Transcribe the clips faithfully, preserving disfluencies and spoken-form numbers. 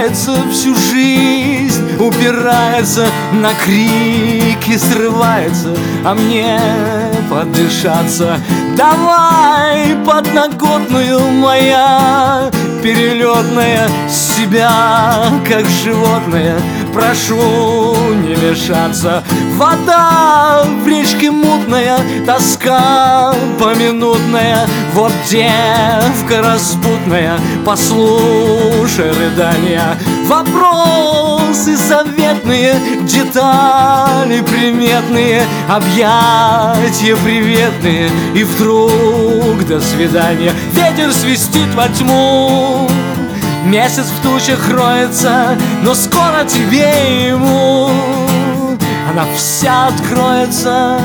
упирается всю жизнь, упирается на крики, срывается, а мне подышаться. Давай подноготную, моя перелетная, себя как животное прошу не мешаться. Вода в речке мутная, тоска поминутная, вот девка распутная, послушай рыдания. Вопросы заветные, детали приметные, объятия приветные, и вдруг до свидания. Ветер свистит во тьму, месяц в тучах роется, но скоро тебе и ему она вся откроется.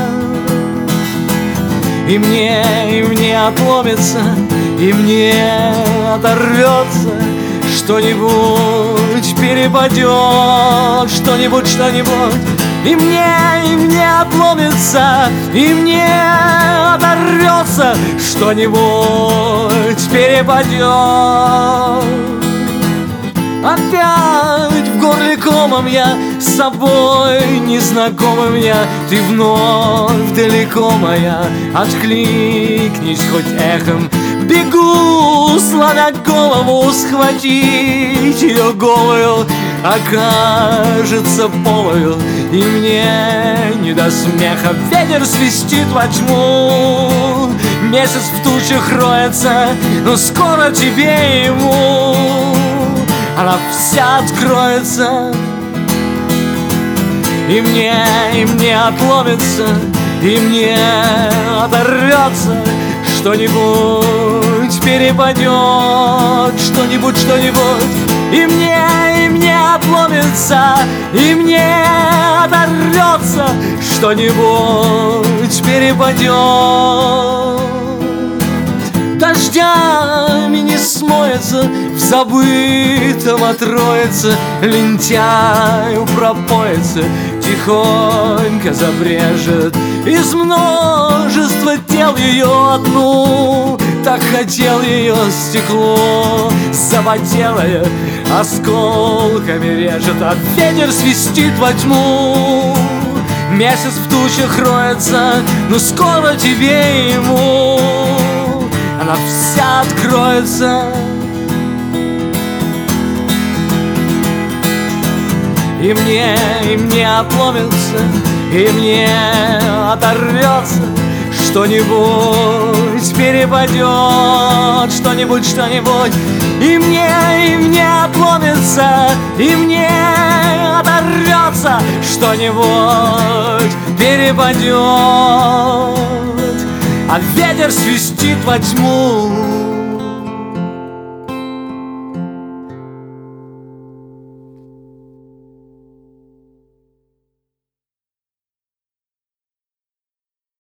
И мне, и мне отломится, и мне оторвется, что-нибудь перепадет, что-нибудь, что-нибудь. И мне, и мне отломится, и мне оторвется, что-нибудь перепадет. Опять в горле комом я, с собой незнакомым я. Ты вновь далеко моя, откликнись хоть эхом. Бегу, сломя голову, схватить ее голую окажется полою, и мне не до смеха. Ветер свистит во тьму, месяц в тучах роется, но скоро тебе и ему она вся откроется. И мне, и мне отломится, и мне оторвется, что-нибудь перепадет, что-нибудь, что-нибудь. И мне, и мне отломится, и мне оторвется, что-нибудь перепадет. Дождями не смоется, в забытом отроется, лентяю пропоится, тихонько забрежет из множества тел ее одну. Так хотел ее стекло, запотелое осколками режет, а ветер свистит во тьму. Месяц в тучах роется, но скоро тебе и ему она вся откроется. И мне, и мне отломится, и мне оторвется, что-нибудь перепадет, что-нибудь, что-нибудь. И мне, и мне отломится, и мне оторвется, что-нибудь перепадет. А ветер свистит во тьму.